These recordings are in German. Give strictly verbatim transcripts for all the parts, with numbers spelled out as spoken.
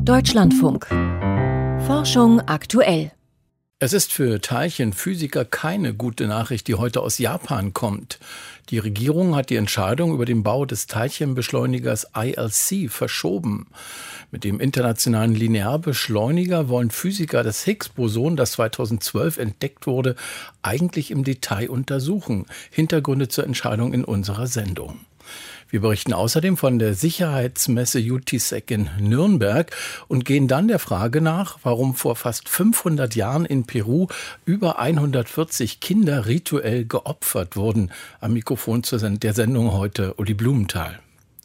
Deutschlandfunk. Forschung aktuell. Es ist für Teilchenphysiker keine gute Nachricht, die heute aus Japan kommt. Die Regierung hat die Entscheidung über den Bau des Teilchenbeschleunigers I L C verschoben. Mit dem internationalen Linearbeschleuniger wollen Physiker das Higgs-Boson, das zweitausendzwölf entdeckt wurde, eigentlich im Detail untersuchen. Hintergründe zur Entscheidung in unserer Sendung. Wir berichten außerdem von der Sicherheitsmesse U T S E C in Nürnberg und gehen dann der Frage nach, warum vor fast fünfhundert Jahren in Peru über hundertvierzig Kinder rituell geopfert wurden. Am Mikrofon der Sendung heute Uli Blumenthal.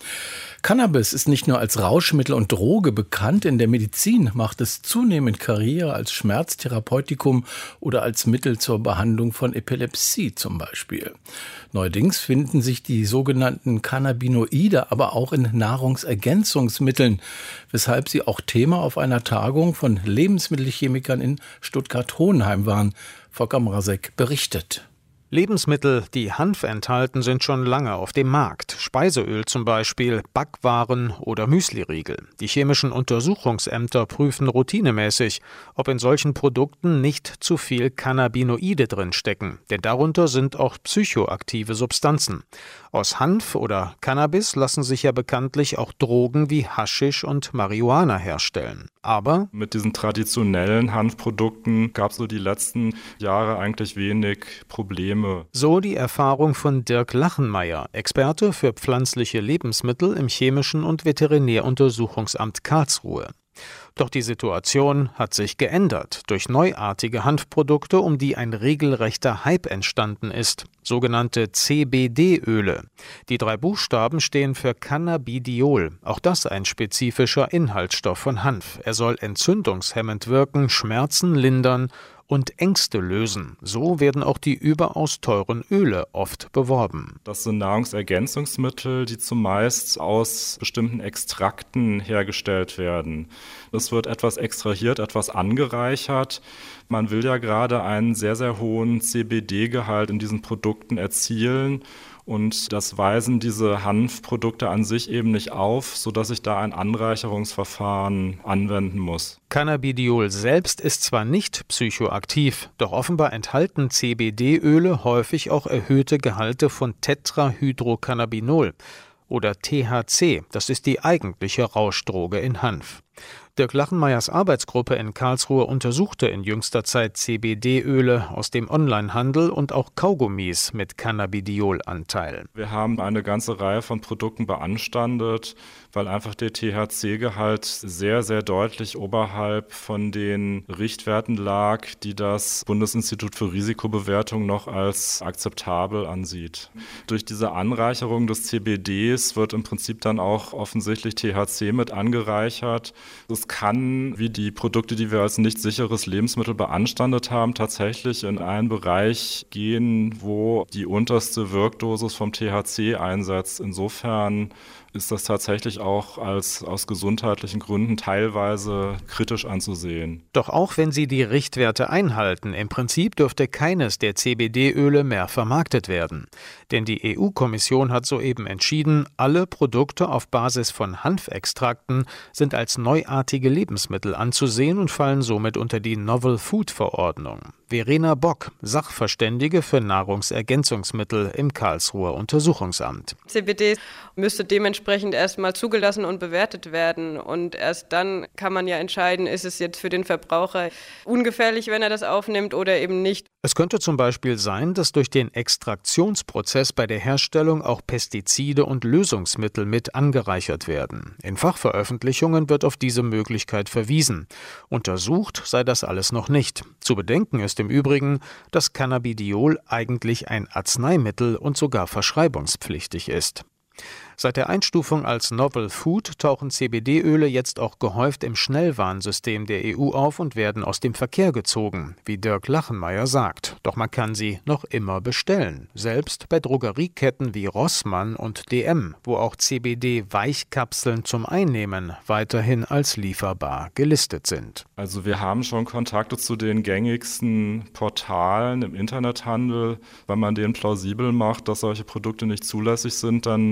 Cannabis ist nicht nur als Rauschmittel und Droge bekannt, in der Medizin macht es zunehmend Karriere als Schmerztherapeutikum oder als Mittel zur Behandlung von Epilepsie zum Beispiel. Neuerdings finden sich die sogenannten Cannabinoide aber auch in Nahrungsergänzungsmitteln, weshalb sie auch Thema auf einer Tagung von Lebensmittelchemikern in Stuttgart-Hohenheim waren. Volker Mrazek berichtet. Lebensmittel, die Hanf enthalten, sind schon lange auf dem Markt. Speiseöl zum Beispiel, Backwaren oder Müsliriegel. Die chemischen Untersuchungsämter prüfen routinemäßig, ob in solchen Produkten nicht zu viel Cannabinoide drinstecken. Denn darunter sind auch psychoaktive Substanzen. Aus Hanf oder Cannabis lassen sich ja bekanntlich auch Drogen wie Haschisch und Marihuana herstellen. Aber mit diesen traditionellen Hanfprodukten gab es so die letzten Jahre eigentlich wenig Probleme. So die Erfahrung von Dirk Lachenmeier, Experte für pflanzliche Lebensmittel im Chemischen und Veterinäruntersuchungsamt Karlsruhe. Doch die Situation hat sich geändert durch neuartige Hanfprodukte, um die ein regelrechter Hype entstanden ist, sogenannte C B D-Öle. Die drei Buchstaben stehen für Cannabidiol, auch das ein spezifischer Inhaltsstoff von Hanf. Er soll entzündungshemmend wirken, Schmerzen lindern und Ängste lösen. So werden auch die überaus teuren Öle oft beworben. Das sind Nahrungsergänzungsmittel, die zumeist aus bestimmten Extrakten hergestellt werden. Es wird etwas extrahiert, etwas angereichert. Man will ja gerade einen sehr, sehr hohen C B D-Gehalt in diesen Produkten erzielen. Und das weisen diese Hanfprodukte an sich eben nicht auf, sodass ich da ein Anreicherungsverfahren anwenden muss. Cannabidiol selbst ist zwar nicht psychoaktiv, doch offenbar enthalten C B D-Öle häufig auch erhöhte Gehalte von Tetrahydrocannabinol oder T H C. Das ist die eigentliche Rauschdroge in Hanf. Dirk Lachenmeiers Arbeitsgruppe in Karlsruhe untersuchte in jüngster Zeit C B D-Öle aus dem Onlinehandel und auch Kaugummis mit Cannabidiol-Anteil. Wir haben eine ganze Reihe von Produkten beanstandet, weil einfach der T H C-Gehalt sehr, sehr deutlich oberhalb von den Richtwerten lag, die das Bundesinstitut für Risikobewertung noch als akzeptabel ansieht. Durch diese Anreicherung des C B Ds wird im Prinzip dann auch offensichtlich T H C mit angereichert. Es kann, wie die Produkte, die wir als nicht sicheres Lebensmittel beanstandet haben, tatsächlich in einen Bereich gehen, wo die unterste Wirkdosis vom T H C einsetzt. Insofern ist das tatsächlich auch als aus gesundheitlichen Gründen teilweise kritisch anzusehen. Doch auch wenn sie die Richtwerte einhalten, im Prinzip dürfte keines der C B D-Öle mehr vermarktet werden. Denn die E U-Kommission hat soeben entschieden, alle Produkte auf Basis von Hanfextrakten sind als neuartige Lebensmittel anzusehen und fallen somit unter die Novel Food Verordnung. Verena Bock, Sachverständige für Nahrungsergänzungsmittel im Karlsruher Untersuchungsamt. C B D müsste dementsprechend erstmal zugelassen und bewertet werden. Und erst dann kann man ja entscheiden, ist es jetzt für den Verbraucher ungefährlich, wenn er das aufnimmt oder eben nicht. Es könnte zum Beispiel sein, dass durch den Extraktionsprozess bei der Herstellung auch Pestizide und Lösungsmittel mit angereichert werden. In Fachveröffentlichungen wird auf diese Möglichkeit verwiesen. Untersucht sei das alles noch nicht. Zu bedenken ist im Übrigen, dass Cannabidiol eigentlich ein Arzneimittel und sogar verschreibungspflichtig ist. Seit der Einstufung als Novel Food tauchen C B D-Öle jetzt auch gehäuft im Schnellwarnsystem der E U auf und werden aus dem Verkehr gezogen, wie Dirk Lachenmeier sagt. Doch man kann sie noch immer bestellen, selbst bei Drogerieketten wie Rossmann und D M, wo auch C B D-Weichkapseln zum Einnehmen weiterhin als lieferbar gelistet sind. Also wir haben schon Kontakte zu den gängigsten Portalen im Internethandel. Wenn man denen plausibel macht, dass solche Produkte nicht zulässig sind, dann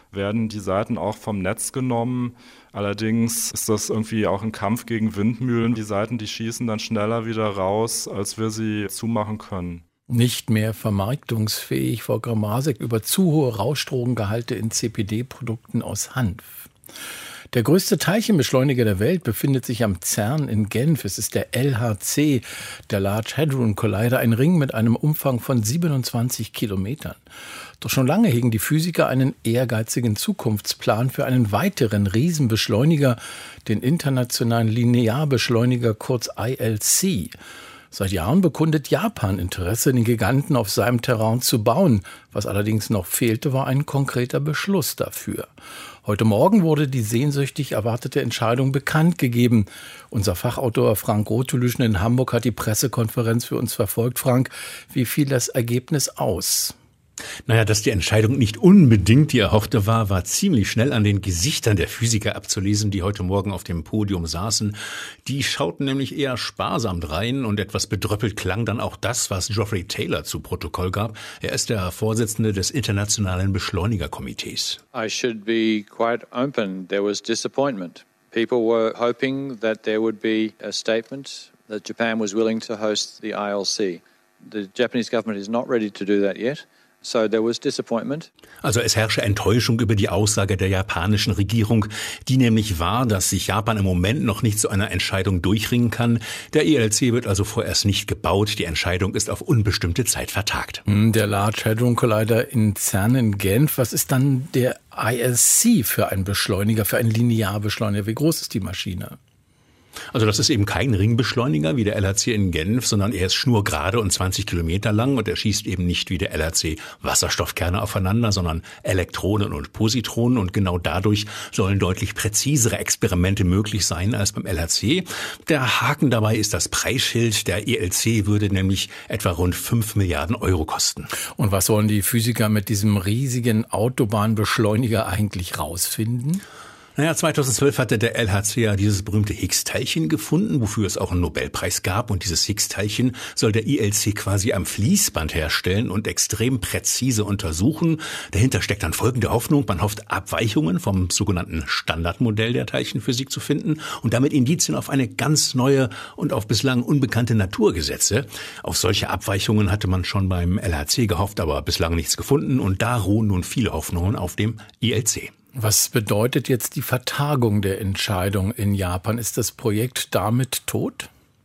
werden die Seiten auch vom Netz genommen. Allerdings ist das irgendwie auch ein Kampf gegen Windmühlen. Die Seiten, die schießen dann schneller wieder raus, als wir sie zumachen können. Nicht mehr vermarktungsfähig, Frau Gramasek, über zu hohe Rauschdrogengehalte in C P D-Produkten aus Hanf. Der größte Teilchenbeschleuniger der Welt befindet sich am CERN in Genf. Es ist der L H C, der Large Hadron Collider, ein Ring mit einem Umfang von siebenundzwanzig Kilometern. Doch schon lange hegen die Physiker einen ehrgeizigen Zukunftsplan für einen weiteren Riesenbeschleuniger, den internationalen Linearbeschleuniger, kurz I L C. Seit Jahren bekundet Japan Interesse, den Giganten auf seinem Terrain zu bauen. Was allerdings noch fehlte, war ein konkreter Beschluss dafür. Heute Morgen wurde die sehnsüchtig erwartete Entscheidung bekannt gegeben. Unser Fachautor Frank Grotelüschen in Hamburg hat die Pressekonferenz für uns verfolgt. Frank, wie fiel das Ergebnis aus? Naja, dass die Entscheidung nicht unbedingt die erhoffte war, war ziemlich schnell an den Gesichtern der Physiker abzulesen, die heute Morgen auf dem Podium saßen. Die schauten nämlich eher sparsam drein und etwas bedröppelt klang dann auch das, was Geoffrey Taylor zu Protokoll gab. Er ist der Vorsitzende des Internationalen Beschleunigerkomitees. I should be quite open. There was disappointment. People were hoping that there would be a statement that Japan was willing to host the I L C. The Japanese government is not ready to do that yet. So there was disappointment. Also es herrsche Enttäuschung über die Aussage der japanischen Regierung, die nämlich war, dass sich Japan im Moment noch nicht zu einer Entscheidung durchringen kann. Der I L C wird also vorerst nicht gebaut. Die Entscheidung ist auf unbestimmte Zeit vertagt. Der Large Hadron Collider in CERN in Genf. Was ist dann der I L C für ein Beschleuniger, für einen Linearbeschleuniger? Wie groß ist die Maschine? Also das ist eben kein Ringbeschleuniger wie der L H C in Genf, sondern er ist schnurgerade und zwanzig Kilometer lang und er schießt eben nicht wie der L H C Wasserstoffkerne aufeinander, sondern Elektronen und Positronen und genau dadurch sollen deutlich präzisere Experimente möglich sein als beim L H C. Der Haken dabei ist das Preisschild. Der I L C würde nämlich etwa rund fünf Milliarden Euro kosten. Und was wollen die Physiker mit diesem riesigen Autobahnbeschleuniger eigentlich rausfinden? Naja, zweitausendzwölf hatte der L H C ja dieses berühmte Higgs-Teilchen gefunden, wofür es auch einen Nobelpreis gab. Und dieses Higgs-Teilchen soll der I L C quasi am Fließband herstellen und extrem präzise untersuchen. Dahinter steckt dann folgende Hoffnung. Man hofft, Abweichungen vom sogenannten Standardmodell der Teilchenphysik zu finden und damit Indizien auf eine ganz neue und auf bislang unbekannte Naturgesetze. Auf solche Abweichungen hatte man schon beim L H C gehofft, aber bislang nichts gefunden. Und da ruhen nun viele Hoffnungen auf dem I L C. Was bedeutet jetzt die Vertagung der Entscheidung in Japan? Ist das Projekt damit tot?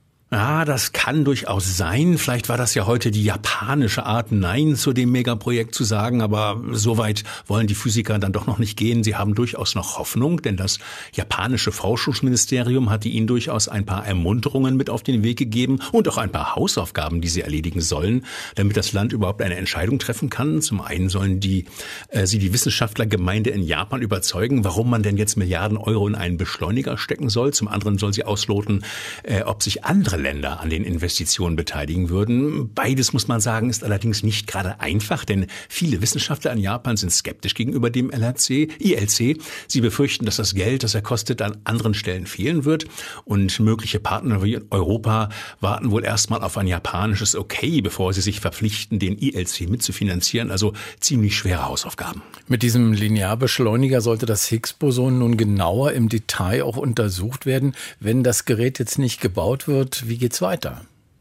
Ja, das kann durchaus sein. Vielleicht war das ja heute die japanische Art, Nein zu dem Megaprojekt zu sagen, aber so weit wollen die Physiker dann doch noch nicht gehen. Sie haben durchaus noch Hoffnung, denn das japanische Forschungsministerium hatte ihnen durchaus ein paar Ermunterungen mit auf den Weg gegeben und auch ein paar Hausaufgaben, die sie erledigen sollen, damit das Land überhaupt eine Entscheidung treffen kann. Zum einen sollen die, äh, sie die Wissenschaftlergemeinde in Japan überzeugen, warum man denn jetzt Milliarden Euro in einen Beschleuniger stecken soll. Zum anderen soll sie ausloten, äh, ob sich andere Länder an den Investitionen beteiligen würden. Beides, muss man sagen, ist allerdings nicht gerade einfach, denn viele Wissenschaftler in Japan sind skeptisch gegenüber dem L H C, I L C. Sie befürchten, dass das Geld, das er kostet, an anderen Stellen fehlen wird. Und mögliche Partner wie Europa warten wohl erstmal auf ein japanisches Okay, bevor sie sich verpflichten, den I L C mitzufinanzieren. Also ziemlich schwere Hausaufgaben. Mit diesem Linearbeschleuniger sollte das Higgs-Boson nun genauer im Detail auch untersucht werden. Wenn das Gerät jetzt nicht gebaut wird, wie geht's weiter?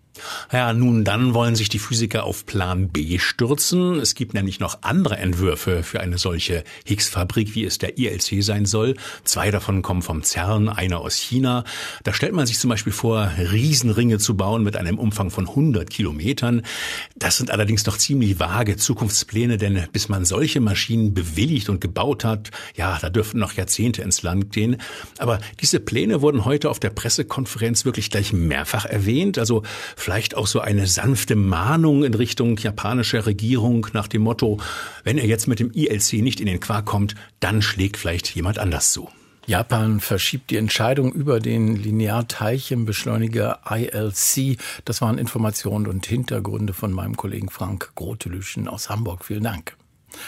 Ja, nun dann wollen sich die Physiker auf Plan B stürzen. Es gibt nämlich noch andere Entwürfe für eine solche Higgs-Fabrik, wie es der I L C sein soll. Zwei davon kommen vom CERN, einer aus China. Da stellt man sich zum Beispiel vor, Riesenringe zu bauen mit einem Umfang von hundert Kilometern. Das sind allerdings noch ziemlich vage Zukunftspläne, denn bis man solche Maschinen bewilligt und gebaut hat, ja, da dürften noch Jahrzehnte ins Land gehen. Aber diese Pläne wurden heute auf der Pressekonferenz wirklich gleich mehrfach erwähnt. Also vielleicht auch so eine sanfte Mahnung in Richtung japanischer Regierung nach dem Motto, wenn er jetzt mit dem I L C nicht in den Quark kommt, dann schlägt vielleicht jemand anders zu. Japan verschiebt die Entscheidung über den Linearteilchenbeschleuniger I L C. Das waren Informationen und Hintergründe von meinem Kollegen Frank Grotelüschen aus Hamburg. Vielen Dank.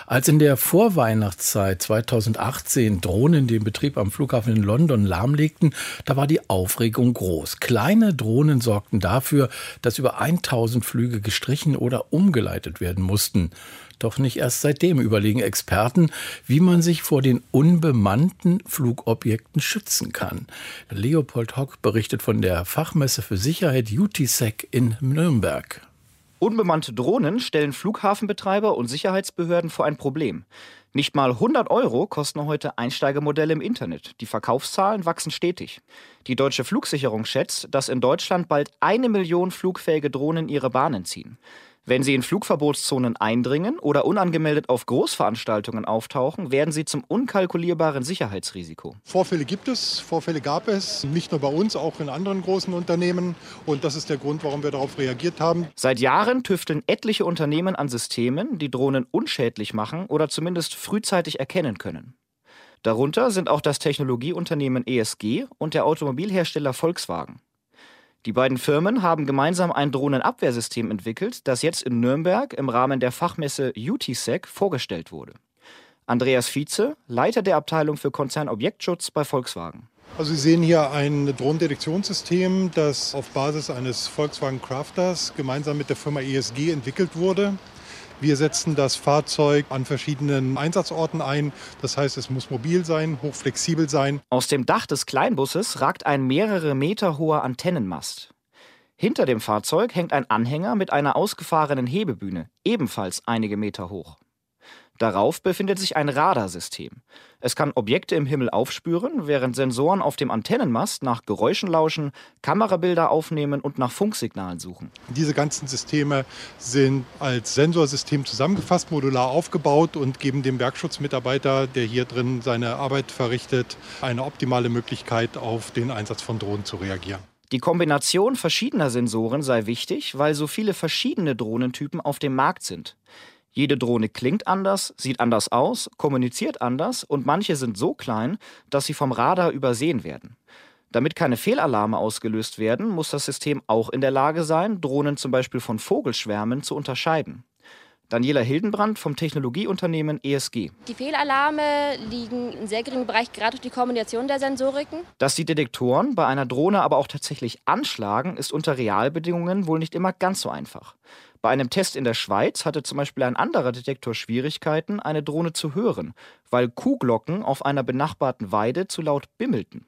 Als in der Vorweihnachtszeit zweitausendachtzehn Drohnen den Betrieb am Flughafen in London lahmlegten, da war die Aufregung groß. Kleine Drohnen sorgten dafür, dass über tausend Flüge gestrichen oder umgeleitet werden mussten. Doch nicht erst seitdem überlegen Experten, wie man sich vor den unbemannten Flugobjekten schützen kann. Leopold Hock berichtet von der Fachmesse für Sicherheit U T S E C in Nürnberg. Unbemannte Drohnen stellen Flughafenbetreiber und Sicherheitsbehörden vor ein Problem. Nicht mal hundert Euro kosten heute Einsteigermodelle im Internet. Die Verkaufszahlen wachsen stetig. Die Deutsche Flugsicherung schätzt, dass in Deutschland bald eine Million flugfähige Drohnen ihre Bahnen ziehen. Wenn sie in Flugverbotszonen eindringen oder unangemeldet auf Großveranstaltungen auftauchen, werden sie zum unkalkulierbaren Sicherheitsrisiko. Vorfälle gibt es, Vorfälle gab es, nicht nur bei uns, auch in anderen großen Unternehmen. Und das ist der Grund, warum wir darauf reagiert haben. Seit Jahren tüfteln etliche Unternehmen an Systemen, die Drohnen unschädlich machen oder zumindest frühzeitig erkennen können. Darunter sind auch das Technologieunternehmen E S G und der Automobilhersteller Volkswagen. Die beiden Firmen haben gemeinsam ein Drohnenabwehrsystem entwickelt, das jetzt in Nürnberg im Rahmen der Fachmesse U T S E C vorgestellt wurde. Andreas Vize, Leiter der Abteilung für Konzernobjektschutz bei Volkswagen. Also Sie sehen hier ein Drohnendetektionssystem, das auf Basis eines Volkswagen Crafters gemeinsam mit der Firma E S G entwickelt wurde. Wir setzen das Fahrzeug an verschiedenen Einsatzorten ein. Das heißt, es muss mobil sein, hochflexibel sein. Aus dem Dach des Kleinbusses ragt ein mehrere Meter hoher Antennenmast. Hinter dem Fahrzeug hängt ein Anhänger mit einer ausgefahrenen Hebebühne, ebenfalls einige Meter hoch. Darauf befindet sich ein Radarsystem. Es kann Objekte im Himmel aufspüren, während Sensoren auf dem Antennenmast nach Geräuschen lauschen, Kamerabilder aufnehmen und nach Funksignalen suchen. Diese ganzen Systeme sind als Sensorsystem zusammengefasst, modular aufgebaut und geben dem Werkschutzmitarbeiter, der hier drin seine Arbeit verrichtet, eine optimale Möglichkeit, auf den Einsatz von Drohnen zu reagieren. Die Kombination verschiedener Sensoren sei wichtig, weil so viele verschiedene Drohnentypen auf dem Markt sind. Jede Drohne klingt anders, sieht anders aus, kommuniziert anders und manche sind so klein, dass sie vom Radar übersehen werden. Damit keine Fehlalarme ausgelöst werden, muss das System auch in der Lage sein, Drohnen zum Beispiel von Vogelschwärmen zu unterscheiden. Daniela Hildenbrand vom Technologieunternehmen E S G. Die Fehlalarme liegen in sehr geringem Bereich, gerade durch die Kombination der Sensoriken. Dass die Detektoren bei einer Drohne aber auch tatsächlich anschlagen, ist unter Realbedingungen wohl nicht immer ganz so einfach. Bei einem Test in der Schweiz hatte zum Beispiel ein anderer Detektor Schwierigkeiten, eine Drohne zu hören, weil Kuhglocken auf einer benachbarten Weide zu laut bimmelten.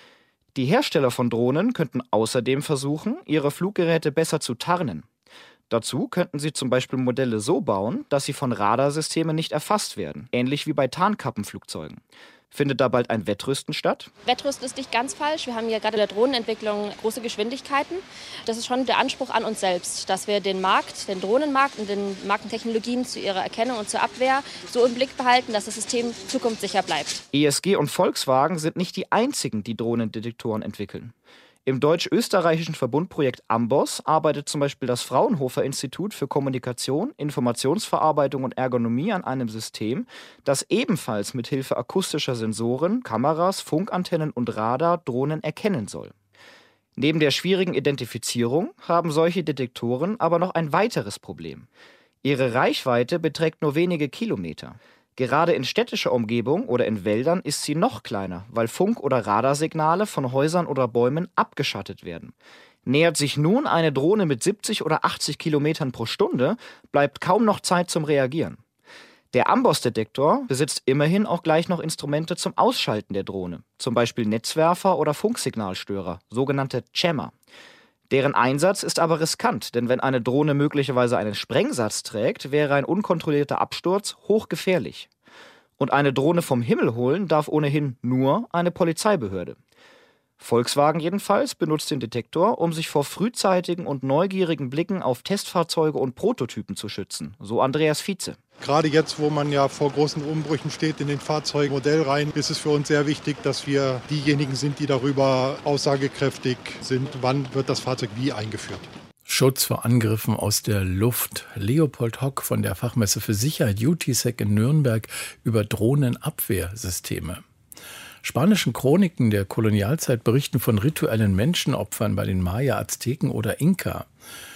Die Hersteller von Drohnen könnten außerdem versuchen, ihre Fluggeräte besser zu tarnen. Dazu könnten sie zum Beispiel Modelle so bauen, dass sie von Radarsystemen nicht erfasst werden, ähnlich wie bei Tarnkappenflugzeugen. Findet da bald ein Wettrüsten statt? Wettrüsten ist nicht ganz falsch. Wir haben ja gerade in der Drohnenentwicklung große Geschwindigkeiten. Das ist schon der Anspruch an uns selbst, dass wir den Markt, den Drohnenmarkt und den Markentechnologien zu ihrer Erkennung und zur Abwehr so im Blick behalten, dass das System zukunftssicher bleibt. E S G und Volkswagen sind nicht die einzigen, die Drohnendetektoren entwickeln. Im deutsch-österreichischen Verbundprojekt Amboss arbeitet zum Beispiel das Fraunhofer-Institut für Kommunikation, Informationsverarbeitung und Ergonomie an einem System, das ebenfalls mit Hilfe akustischer Sensoren, Kameras, Funkantennen und Radar Drohnen erkennen soll. Neben der schwierigen Identifizierung haben solche Detektoren aber noch ein weiteres Problem. Ihre Reichweite beträgt nur wenige Kilometer. Gerade in städtischer Umgebung oder in Wäldern ist sie noch kleiner, weil Funk- oder Radarsignale von Häusern oder Bäumen abgeschattet werden. Nähert sich nun eine Drohne mit siebzig oder achtzig Kilometern pro Stunde, bleibt kaum noch Zeit zum Reagieren. Der Amboss-Detektor besitzt immerhin auch gleich noch Instrumente zum Ausschalten der Drohne, zum Beispiel Netzwerfer oder Funksignalstörer, sogenannte Jammer. Deren Einsatz ist aber riskant, denn wenn eine Drohne möglicherweise einen Sprengsatz trägt, wäre ein unkontrollierter Absturz hochgefährlich. Und eine Drohne vom Himmel holen darf ohnehin nur eine Polizeibehörde. Volkswagen jedenfalls benutzt den Detektor, um sich vor frühzeitigen und neugierigen Blicken auf Testfahrzeuge und Prototypen zu schützen, so Andreas Vize. Gerade jetzt, wo man ja vor großen Umbrüchen steht in den Fahrzeugmodellreihen, ist es für uns sehr wichtig, dass wir diejenigen sind, die darüber aussagekräftig sind, wann wird das Fahrzeug wie eingeführt. Schutz vor Angriffen aus der Luft. Leopold Hock von der Fachmesse für Sicherheit U T S E C in Nürnberg über Drohnenabwehrsysteme. Spanischen Chroniken der Kolonialzeit berichten von rituellen Menschenopfern bei den Maya, Azteken oder Inka.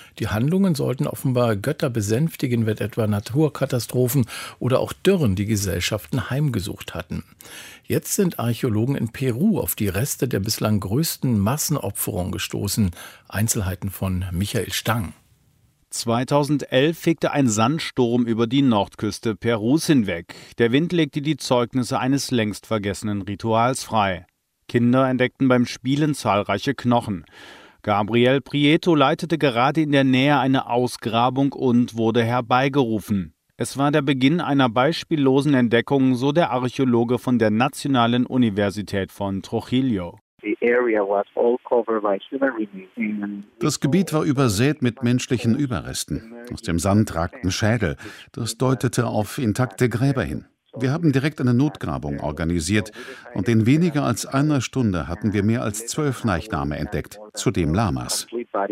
Die Handlungen sollten offenbar Götter besänftigen, wenn etwa Naturkatastrophen oder auch Dürren die Gesellschaften heimgesucht hatten. Jetzt sind Archäologen in Peru auf die Reste der bislang größten Massenopferung gestoßen. Einzelheiten von Michael Stang. zweitausendelf fegte ein Sandsturm über die Nordküste Perus hinweg. Der Wind legte die Zeugnisse eines längst vergessenen Rituals frei. Kinder entdeckten beim Spielen zahlreiche Knochen. Gabriel Prieto leitete gerade in der Nähe eine Ausgrabung und wurde herbeigerufen. Es war der Beginn einer beispiellosen Entdeckung, so der Archäologe von der Nationalen Universität von Trujillo. Das Gebiet war übersät mit menschlichen Überresten. Aus dem Sand ragten Schädel. Das deutete auf intakte Gräber hin. Wir haben direkt eine Notgrabung organisiert und in weniger als einer Stunde hatten wir mehr als zwölf Leichname entdeckt, zudem Lamas.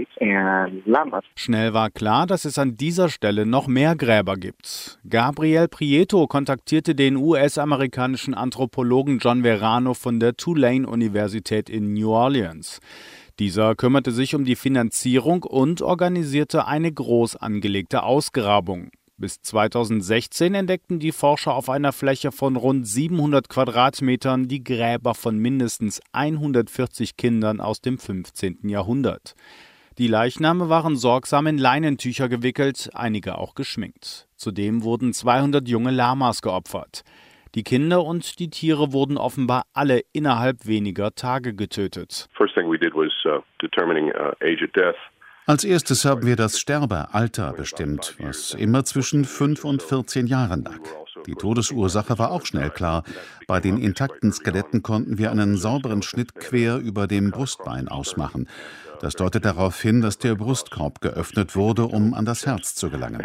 Schnell war klar, dass es an dieser Stelle noch mehr Gräber gibt. Gabriel Prieto kontaktierte den U S-amerikanischen Anthropologen John Verano von der Tulane-Universität in New Orleans. Dieser kümmerte sich um die Finanzierung und organisierte eine groß angelegte Ausgrabung. Bis zweitausendsechzehn entdeckten die Forscher auf einer Fläche von rund siebenhundert Quadratmetern die Gräber von mindestens hundertvierzig Kindern aus dem fünfzehnten Jahrhundert. Die Leichname waren sorgsam in Leinentücher gewickelt, einige auch geschminkt. Zudem wurden zweihundert junge Lamas geopfert. Die Kinder und die Tiere wurden offenbar alle innerhalb weniger Tage getötet. First thing we did was uh, determining uh, age of death. Als erstes haben wir das Sterbealter bestimmt, was immer zwischen fünf und vierzehn Jahren lag. Die Todesursache war auch schnell klar. Bei den intakten Skeletten konnten wir einen sauberen Schnitt quer über dem Brustbein ausmachen. Das deutet darauf hin, dass der Brustkorb geöffnet wurde, um an das Herz zu gelangen.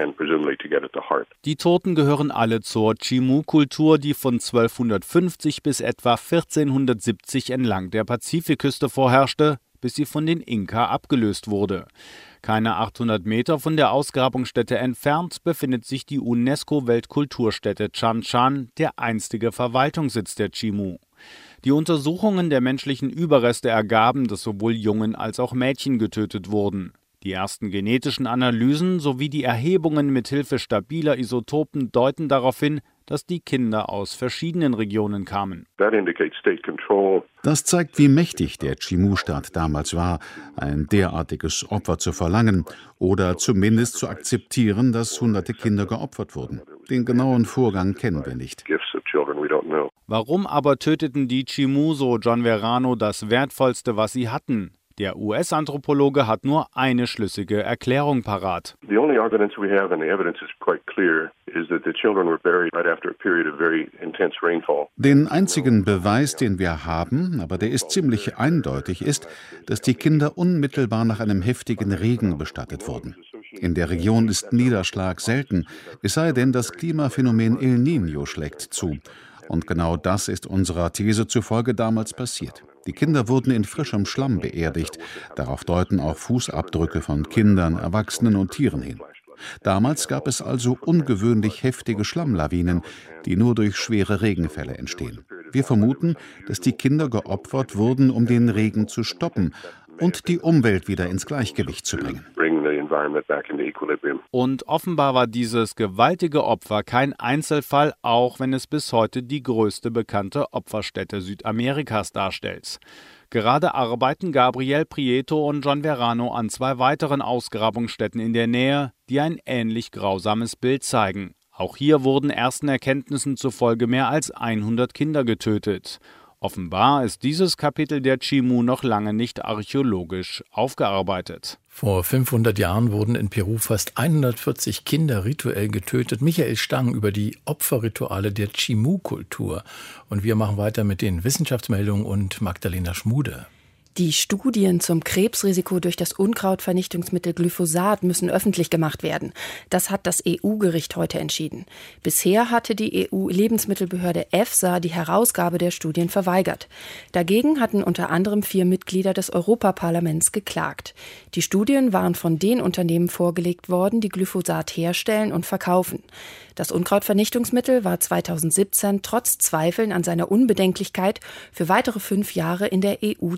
Die Toten gehören alle zur Chimú-Kultur, die von zwölfhundertfünfzig bis etwa vierzehnhundertsiebzig entlang der Pazifikküste vorherrschte, bis sie von den Inka abgelöst wurde. Keine achthundert Meter von der Ausgrabungsstätte entfernt befindet sich die UNESCO-Weltkulturstätte Chan Chan, der einstige Verwaltungssitz der Chimú. Die Untersuchungen der menschlichen Überreste ergaben, dass sowohl Jungen als auch Mädchen getötet wurden. Die ersten genetischen Analysen sowie die Erhebungen mithilfe stabiler Isotopen deuten darauf hin, dass die Kinder aus verschiedenen Regionen kamen. Das zeigt, wie mächtig der Chimú-Staat damals war, ein derartiges Opfer zu verlangen oder zumindest zu akzeptieren, dass hunderte Kinder geopfert wurden. Den genauen Vorgang kennen wir nicht. Warum aber töteten die Chimú, so John Verano, das Wertvollste, was sie hatten? Der U S-Anthropologe hat nur eine schlüssige Erklärung parat. Den einzigen Beweis, den wir haben, aber der ist ziemlich eindeutig, ist, dass die Kinder unmittelbar nach einem heftigen Regen bestattet wurden. In der Region ist Niederschlag selten, es sei denn, das Klimaphänomen El Niño schlägt zu. Und genau das ist unserer These zufolge damals passiert. Die Kinder wurden in frischem Schlamm beerdigt. Darauf deuten auch Fußabdrücke von Kindern, Erwachsenen und Tieren hin. Damals gab es also ungewöhnlich heftige Schlammlawinen, die nur durch schwere Regenfälle entstehen. Wir vermuten, dass die Kinder geopfert wurden, um den Regen zu stoppen und die Umwelt wieder ins Gleichgewicht zu bringen. Und offenbar war dieses gewaltige Opfer kein Einzelfall, auch wenn es bis heute die größte bekannte Opferstätte Südamerikas darstellt. Gerade arbeiten Gabriel Prieto und John Verano an zwei weiteren Ausgrabungsstätten in der Nähe, die ein ähnlich grausames Bild zeigen. Auch hier wurden ersten Erkenntnissen zufolge mehr als hundert Kinder getötet. Offenbar ist dieses Kapitel der Chimú noch lange nicht archäologisch aufgearbeitet. Vor fünfhundert Jahren wurden in Peru fast hundertvierzig Kinder rituell getötet. Michael Stang über die Opferrituale der Chimú-Kultur. Und wir machen weiter mit den Wissenschaftsmeldungen und Magdalena Schmude. Die Studien zum Krebsrisiko durch das Unkrautvernichtungsmittel Glyphosat müssen öffentlich gemacht werden. Das hat das E U-Gericht heute entschieden. Bisher hatte die E U-Lebensmittelbehörde EFSA die Herausgabe der Studien verweigert. Dagegen hatten unter anderem vier Mitglieder des Europaparlaments geklagt. Die Studien waren von den Unternehmen vorgelegt worden, die Glyphosat herstellen und verkaufen. Das Unkrautvernichtungsmittel war zweitausendsiebzehn trotz Zweifeln an seiner Unbedenklichkeit für weitere fünf Jahre in der E U zugelassen.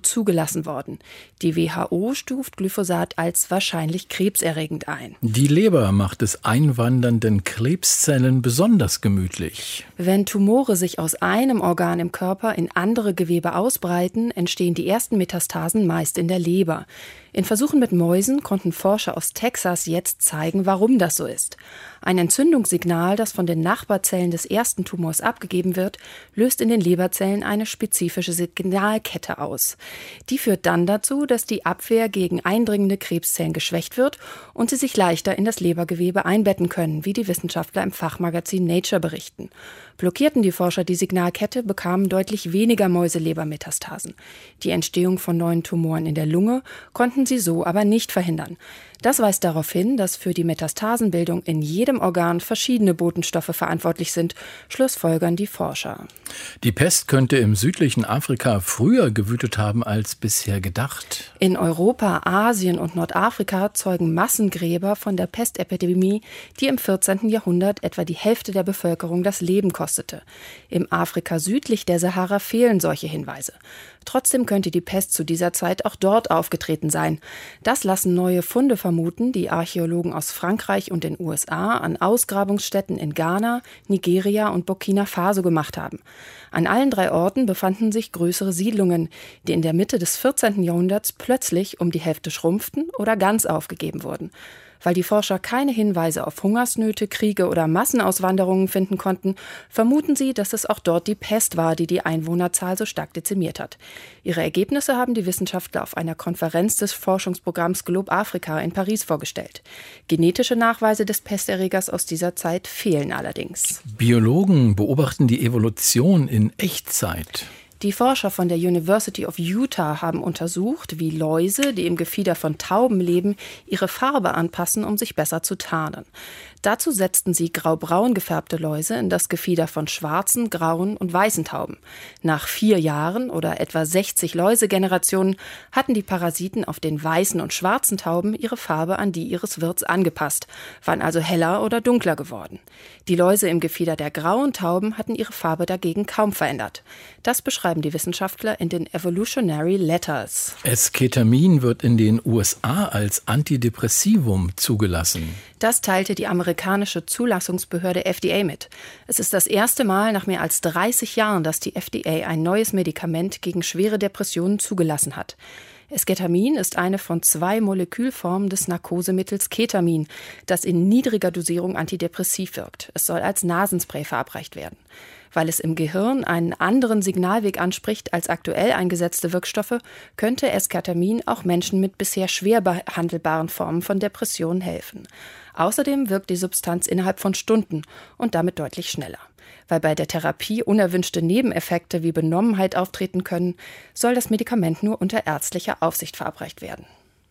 zugelassen worden. Die W H O stuft Glyphosat als wahrscheinlich krebserregend ein. Die Leber macht es einwandernden Krebszellen besonders gemütlich. Wenn Tumore sich aus einem Organ im Körper in andere Gewebe ausbreiten, entstehen die ersten Metastasen meist in der Leber. In Versuchen mit Mäusen konnten Forscher aus Texas jetzt zeigen, warum das so ist. Ein Entzündungssignal, das von den Nachbarzellen des ersten Tumors abgegeben wird, löst in den Leberzellen eine spezifische Signalkette aus. Die führt dann dazu, dass die Abwehr gegen eindringende Krebszellen geschwächt wird und sie sich leichter in das Lebergewebe einbetten können, wie die Wissenschaftler im Fachmagazin Nature berichten. Blockierten die Forscher die Signalkette, bekamen deutlich weniger Mäuse Lebermetastasen. Die Entstehung von neuen Tumoren in der Lunge konnten sie so aber nicht verhindern. Das weist darauf hin, dass für die Metastasenbildung in jedem Organ verschiedene Botenstoffe verantwortlich sind, schlussfolgern die Forscher. Die Pest könnte im südlichen Afrika früher gewütet haben als bisher gedacht. In Europa, Asien und Nordafrika zeugen Massengräber von der Pestepidemie, die im vierzehnten Jahrhundert etwa die Hälfte der Bevölkerung das Leben kostete. Im Afrika südlich der Sahara fehlen solche Hinweise. Trotzdem könnte die Pest zu dieser Zeit auch dort aufgetreten sein. Das lassen neue Funde vermuten, die Archäologen aus Frankreich und den U S A an Ausgrabungsstätten in Ghana, Nigeria und Burkina Faso gemacht haben. An allen drei Orten befanden sich größere Siedlungen, die in der Mitte des vierzehnten Jahrhunderts plötzlich um die Hälfte schrumpften oder ganz aufgegeben wurden. Weil die Forscher keine Hinweise auf Hungersnöte, Kriege oder Massenauswanderungen finden konnten, vermuten sie, dass es auch dort die Pest war, die die Einwohnerzahl so stark dezimiert hat. Ihre Ergebnisse haben die Wissenschaftler auf einer Konferenz des Forschungsprogramms Globe Africa in Paris vorgestellt. Genetische Nachweise des Pesterregers aus dieser Zeit fehlen allerdings. Biologen beobachten die Evolution in Echtzeit. Die Forscher von der University of Utah haben untersucht, wie Läuse, die im Gefieder von Tauben leben, ihre Farbe anpassen, um sich besser zu tarnen. Dazu setzten sie graubraun gefärbte Läuse in das Gefieder von schwarzen, grauen und weißen Tauben. Nach vier Jahren oder etwa sechzig Läusegenerationen hatten die Parasiten auf den weißen und schwarzen Tauben ihre Farbe an die ihres Wirts angepasst, waren also heller oder dunkler geworden. Die Läuse im Gefieder der grauen Tauben hatten ihre Farbe dagegen kaum verändert. Das beschreiben die Wissenschaftler in den Evolutionary Letters. Esketamin wird in den U S A als Antidepressivum zugelassen. Das teilte die amerikanische Zulassungsbehörde F D A mit. Es ist das erste Mal nach mehr als dreißig Jahren, dass die F D A ein neues Medikament gegen schwere Depressionen zugelassen hat. Esketamin ist eine von zwei Molekülformen des Narkosemittels Ketamin, das in niedriger Dosierung antidepressiv wirkt. Es soll als Nasenspray verabreicht werden. Weil es im Gehirn einen anderen Signalweg anspricht als aktuell eingesetzte Wirkstoffe, könnte Esketamin auch Menschen mit bisher schwer behandelbaren Formen von Depressionen helfen. Außerdem wirkt die Substanz innerhalb von Stunden und damit deutlich schneller. Weil bei der Therapie unerwünschte Nebeneffekte wie Benommenheit auftreten können, soll das Medikament nur unter ärztlicher Aufsicht verabreicht werden.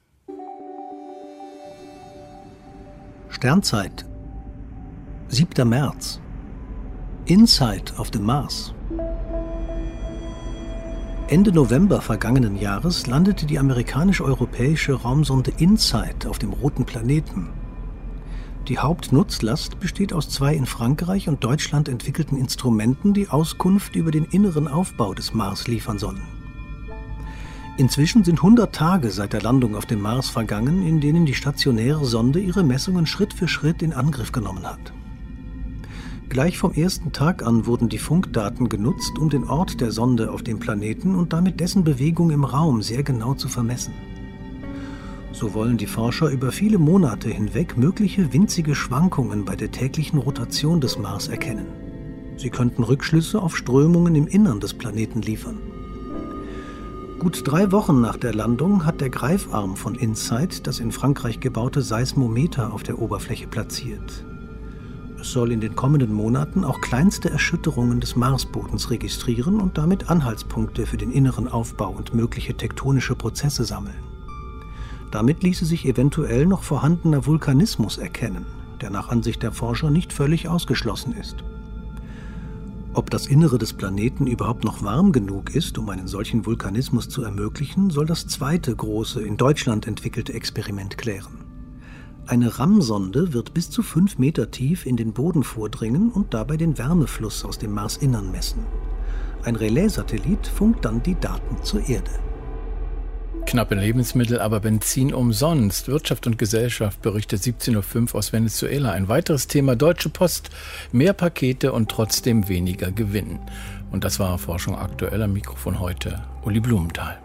Sternzeit, siebter März. InSight auf dem Mars. Ende November vergangenen Jahres landete die amerikanisch-europäische Raumsonde InSight auf dem roten Planeten. Die Hauptnutzlast besteht aus zwei in Frankreich und Deutschland entwickelten Instrumenten, die Auskunft über den inneren Aufbau des Mars liefern sollen. Inzwischen sind hundert Tage seit der Landung auf dem Mars vergangen, in denen die stationäre Sonde ihre Messungen Schritt für Schritt in Angriff genommen hat. Gleich vom ersten Tag an wurden die Funkdaten genutzt, um den Ort der Sonde auf dem Planeten und damit dessen Bewegung im Raum sehr genau zu vermessen. So wollen die Forscher über viele Monate hinweg mögliche winzige Schwankungen bei der täglichen Rotation des Mars erkennen. Sie könnten Rückschlüsse auf Strömungen im Innern des Planeten liefern. Gut drei Wochen nach der Landung hat der Greifarm von InSight das in Frankreich gebaute Seismometer auf der Oberfläche platziert. Es soll in den kommenden Monaten auch kleinste Erschütterungen des Marsbodens registrieren und damit Anhaltspunkte für den inneren Aufbau und mögliche tektonische Prozesse sammeln. Damit ließe sich eventuell noch vorhandener Vulkanismus erkennen, der nach Ansicht der Forscher nicht völlig ausgeschlossen ist. Ob das Innere des Planeten überhaupt noch warm genug ist, um einen solchen Vulkanismus zu ermöglichen, soll das zweite große, in Deutschland entwickelte Experiment klären. Eine Raumsonde wird bis zu fünf Meter tief in den Boden vordringen und dabei den Wärmefluss aus dem Marsinnern messen. Ein Relais-Satellit funkt dann die Daten zur Erde. Knappe Lebensmittel, aber Benzin umsonst. Wirtschaft und Gesellschaft berichtet siebzehn Uhr fünf aus Venezuela. Ein weiteres Thema: Deutsche Post. Mehr Pakete und trotzdem weniger Gewinn. Und das war Forschung aktuell. Am Mikrofon heute Uli Blumenthal.